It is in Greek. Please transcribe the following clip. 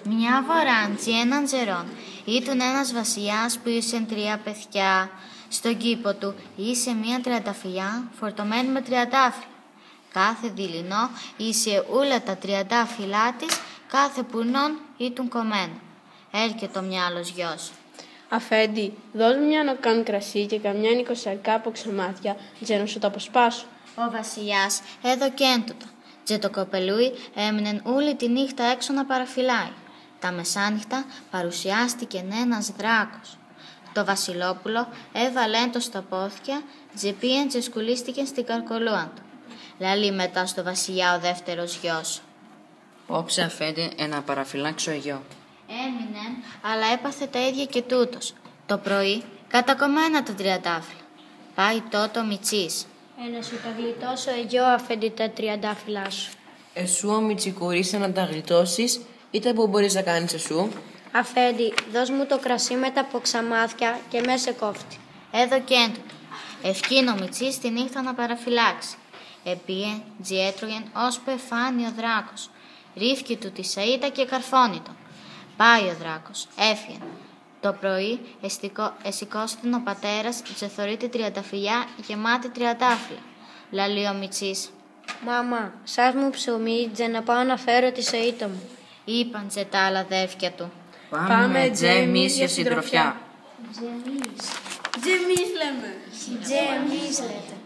Μια βοράντζη έναν τζερόν. Ήτουν ένας βασιλιάς που είσαι 3 παιδιά. Στον κήπο του είσαι μια τριανταφυλιά φορτωμένη με τριαντάφυλλα. Κάθε δειλινό είσαι ούλα τα τριαντάφυλλά της, κάθε πουρνόν ήτουν κομμένο. Έρχεται ο μυάλος γιος. Αφέντη, δώσ' μου μια νοκάν κρασί και καμιά νοικοσαρκά από ξεμάτια, για να σου τα αποσπάσω. Ο βασιλιάς έδωκεν τούτα. Και το κοπελούι έμεινε όλη τη νύχτα έξω να παραφυλάει. Τα μεσάνυχτα παρουσιάστηκε ένας δράκος. Το βασιλόπουλο έβαλε το στα πόθηκια και πήγεν και σκουλίστηκε στην καρκολούα του. Λαλεί μετά στο βασιλιά ο δεύτερος γιος. Όψε αφέντη να παραφυλάξω γιο. Έμεινε, αλλά έπαθε τα ίδια και τούτος. Το πρωί κατακομμένα τα τριαντάφυλλα. Πάει τότε ο Μιτσής. Να σου τα γλιτώσω εγώ, αφέντη, τα τριαντάφυλλά σου. Εσού ο Μιτσικουρίς να τα γλιτώσεις, είτε που μπορείς να κάνεις εσού. Αφέντη, δώσ' μου το κρασί με τα ποξαμάθια και μέσα κόφτη. Έδωκεν του. Ευκήν ο Μιτσής τη νύχτα να παραφυλάξει. Επίε, τζιέτρωγεν ώσπου εφάνει ο δράκος. Ρίφκει του τη σαΐτα και καρφώνητο. Πάει ο δράκος, έφυγε. Το πρωί εσηκώστην ο πατέρας και θωρεί τη τριανταφυλιά γεμάτη τριαντάφυλλα. Λαλεί ο Μιτσής. Μάμα, σας μου ψωμί για να πάω να φέρω τη σαΐτα μου. Είπαν και τα άλλα αδέρφια του. Πάμε τζε εμείς για συντροφιά. Τζεμείς λέμε. Τζεμείς λέτε.